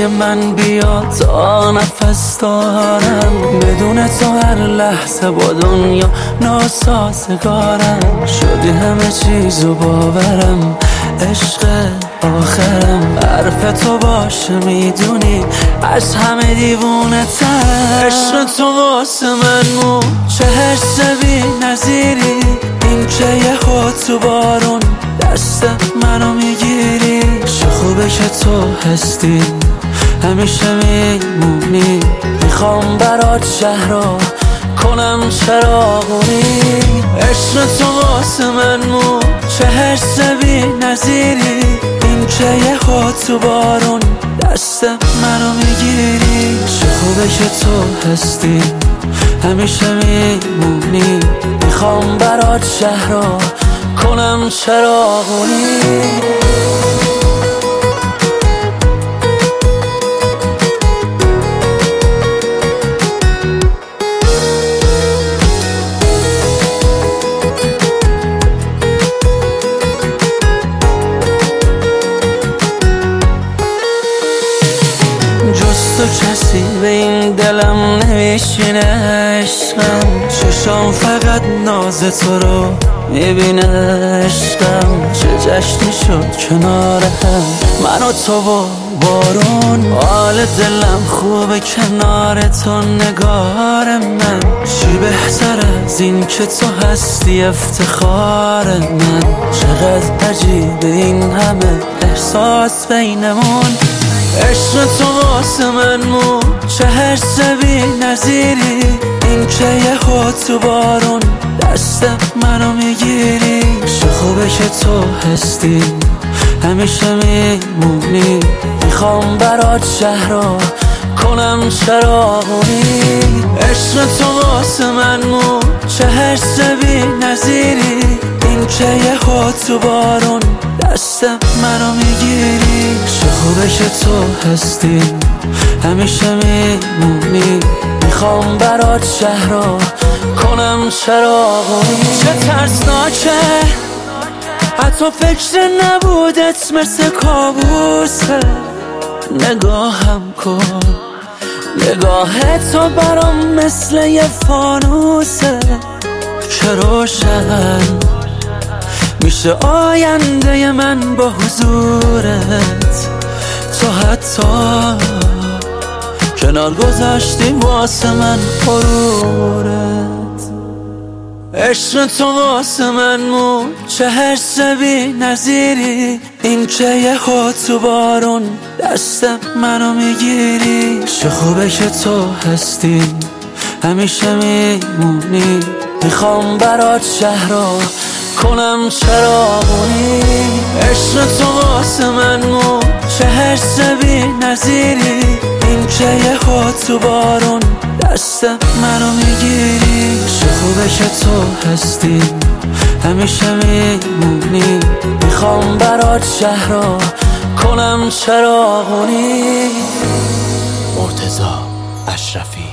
من بیا تا نفس دارم، بدون تو هر لحظه با دنیا ناسازگارم. شدی همه چیزو باورم، عشق آخرم. حرف تو باشه میدونی از همه دیوونه تر. عشق تو واسه من چه حس بی نظیری، این که یه خود تو بارون دست منو میگیری. چه خوبه که تو هستی همیشه میمونی، میخوام برات شهرها کنم چراغونی. عشق تو واسه من چه حس بی نظیری، این که یه خود تو بارون دست منو میگیری. چه خوبه که تو هستی همیشه میمونی، میخوام برات شهرها کنم چراغونی. جز تو کسی به این دلم نمیشینه عشقم، چشام فقط ناز تو رو میبینه عشقم. چه جشنی شد کنار هم من و تو و بارون، حال دلم خوبه کنار تو نگار من. چی بهتر از این که تو هستی افتخار من. چقدر عجیبه این همه احساس بینمون. عشق تو واسه من چه حس بی نظیری، این که یه خود تو بارون دست منو میگیری. چه خوبه که تو هستی همیشه میمونی، میخوام برات شهرها کنم چراغونی. عشق تو واسه من چه حس بی نظیری، این که یه خود تو بارون دست منو میگیری. چه خوبه که تو هستی همیشه میمونی، میخوام برات شهرها کنم چراغونی. چه ترسناکه حتی فکر نبودت مثل کابوسه. نگاهم کن نگاه تو برام مثل یه فانوسه که روشن میشه آینده من با حضورت. تو حتی کنار گذاشتی واسه من غرورت. عشق تو واسه من چه حس بی نظیری، این که یه خود تو بارون دست منو میگیری. چه خوبه که تو هستی همیشه میمونی، میخوام برات شهرها کنم چراغونی. عشق تو واسه من چه حس بی نظیری، این که یه خود تو بارون دست منو میگیری. چه خوبه که تو هستی همیشه میمونی، میخوام برات شهرها کنم چراغونی. مرتضی اشرفی.